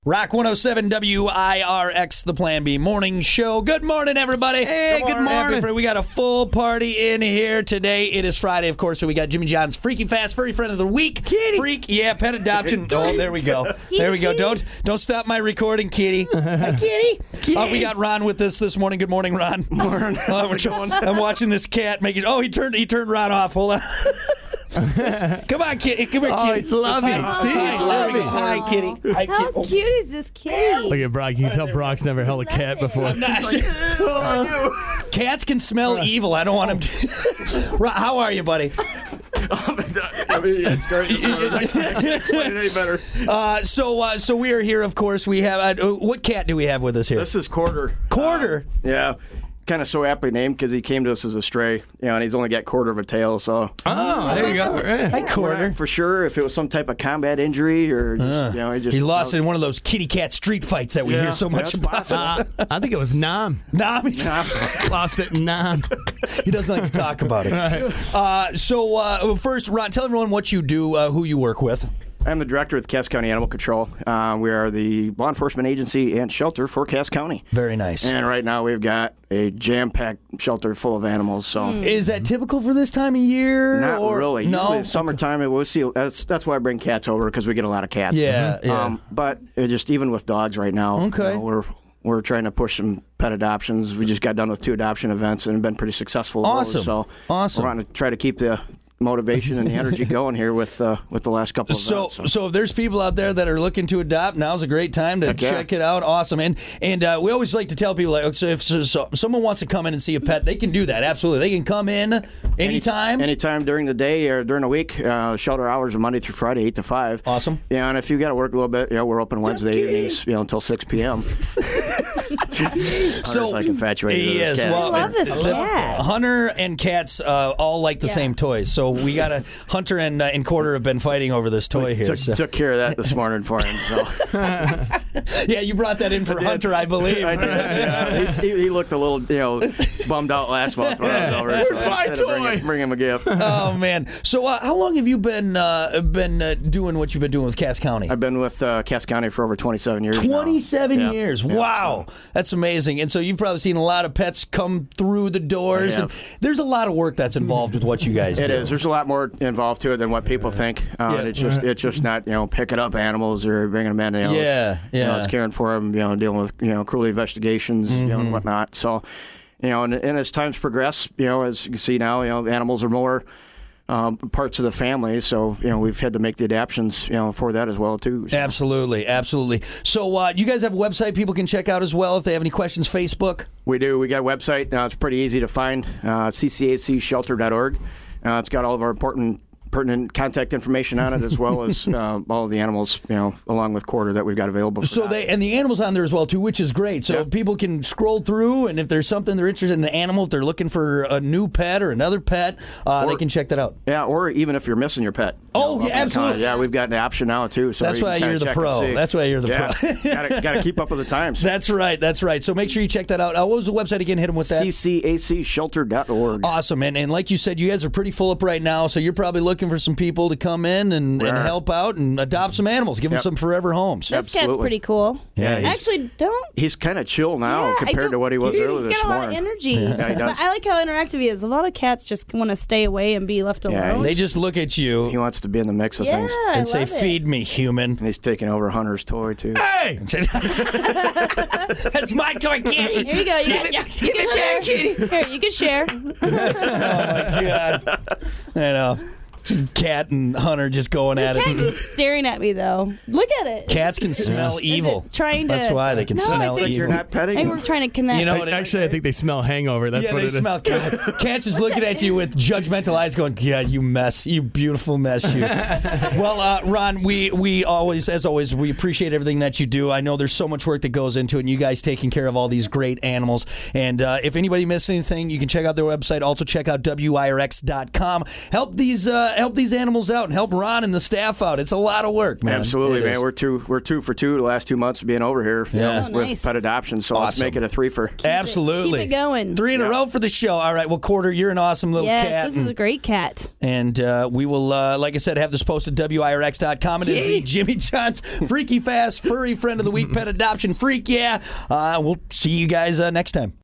Rock 107 WIRX, the Plan B Morning Show. Good morning, everybody. Hey, good morning. We got a full party in here today. It is Friday, of course, so we got Jimmy John's Freaky Fast Furry Friend of the Week. Kitty. Freak, yeah, pet adoption. Oh, there we go. There we go. Don't stop my recording, Kitty. Hi, Kitty. We got Ron with us this morning. Good morning, Ron. Morning. I'm watching this cat making. Oh, he turned Ron off. Hold on. Come on, Kitty. Come here, Kitty. Oh, it's lovely. See, it's lovely. Hi, Kitty. Hi, How Kitty. cute is this kitty? Look at Brock. You can tell Brock's never held a cat before. Cats can smell evil. I don't want him to. Ron, how are you, buddy? It's great. I can't explain it any better. So we are here, of course. We have what cat do we have with us here? This is Quarter. Quarter. Yeah. Kind of so aptly named because he came to us as a stray, and he's only got quarter of a tail, so. Oh, there you go. Hi, Quarter. For sure, if it was some type of combat injury or just, He lost in one of those kitty cat street fights that we hear so much about. I think it was Nam. Nah, Lost it in Nam. he doesn't like to talk about it. So first, Ron, tell everyone what you do, who you work with. I'm the director with Cass County Animal Control. We are the law enforcement agency and shelter for Cass County. Very nice. And right now we've got a jam-packed shelter full of animals. So Is that typical for this time of year? Not really. No. Usually summertime, we'll see. That's why I bring cats over, because we get a lot of cats. Yeah. But just even with dogs right now, Okay. we're trying to push some pet adoptions. We just got done with 2 adoption events and have been pretty successful. Awesome. So Awesome. we're wanting to try to keep the motivation and the energy going here with the last couple of events. So if there's people out there that are looking to adopt, now's a great time to Heck yeah. check it out. Awesome. And we always like to tell people, like, so if someone wants to come in and see a pet, they can do that. Absolutely. They can come in anytime. Anytime during the day or during the week. Shelter hours are Monday through Friday, 8 to 5. Awesome. Yeah, and if you got to work a little bit, we're open Wednesday evenings, until 6 p.m. So like infatuated with yes, this cat. well, I love this cat. Hunter and cats all like the same toys. So we got Hunter and Quarter have been fighting over this toy here. Took care of that this morning for him. So. Yeah, you brought that in for Hunter, I believe. I did. Yeah. He looked a little, bummed out last month when I was over. Where's my toy? Bring him a gift. Oh man! So how long have you been doing what you've been doing with Cass County? I've been with Cass County for over 27 years. 27 now. years. Yeah. Wow. That's amazing. And so you've probably seen a lot of pets come through the doors. I And have. there's a lot of work that's involved with what you guys do. It is. There's a lot more involved to it than what people think. And it's just not picking up animals or bringing them in. Yeah. It's caring for them. Dealing with cruelty investigations. And whatnot. So, and as times progress, as you can see now, animals are more parts of the family. So we've had to make the adaptions for that as well too. So. Absolutely. So you guys have a website people can check out as well if they have any questions. Facebook. We do. We got a website. It's pretty easy to find. ccacshelter.org. It's got all of our pertinent contact information on it, as well as all of the animals, along with Quarter that we've got available. So and the animals on there as well too, which is great. So people can scroll through, and if there's something they're interested in, an animal, if they're looking for a new pet or another pet, they can check that out. Yeah, or even if you're missing your pet. Oh, yeah, absolutely. Yeah, we've got an option now too. So That's why you're the pro. That's why you're the pro. Got to keep up with the times. That's right. So make sure you check that out. What was the website again? Hit them with that. ccacshelter.org. Awesome. And like you said, you guys are pretty full up right now, so you're probably looking for some people to come in and help out and adopt some animals, give them some forever homes. This cat's pretty cool. Yeah, actually, he's kind of chill now compared to what he was earlier this morning. He's got a lot of energy. Yeah, he does. I like how interactive he is. A lot of cats just want to stay away and be left alone. They just look at you. He wants to be in the mix of things and say, "Feed me, human." And he's taking over Hunter's toy too. Hey, that's my toy, Kitty. Here you go. You can share. Kitty. Here, you can share. Oh my God! I know. Just Cat and Hunter just going at The cat it. keeps staring at me though. Look at it. Cats can smell evil. Trying to. That's why they can smell evil. You're not petting. I think we're trying to connect. You know, Actually, I think they smell hangover. That's what they it is. smell. Cats just looking at you with judgmental eyes, going, "Yeah, you mess, you beautiful mess, you." Well, Ron, we always, as always, we appreciate everything that you do. I know there's so much work that goes into it, and you guys taking care of all these great animals. And if anybody missed anything, you can check out their website. Also, check out WIRX.com. Help these help these animals out and help Ron and the staff out. It's a lot of work, man. Absolutely, It man. is. We're 2 for 2 the last 2 months of being over here Yeah. with nice. pet adoption. So let's Awesome. make it a 3-fer. Absolutely. Keep it going. 3 in a row for the show. All right. Well, Quarter, you're an awesome little Yes, cat. this is a great cat. And we will, like I said, have this posted at WIRX.com. It is the Jimmy John's Freaky Fast Furry Friend of the Week Pet Adoption Freak. Yeah. We'll see you guys next time.